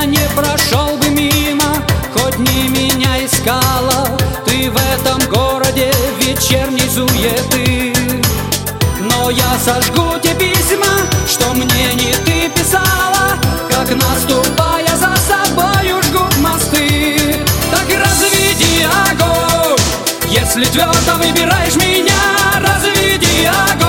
я не прошел бы мимо, хоть не меня искала ты в этом городе вечерней суеты. Но я сожгу те письма, что мне не ты писала, как наступая за собою жгут мосты. Так разведи огонь, если твердо выбираешь меня, разведи огонь.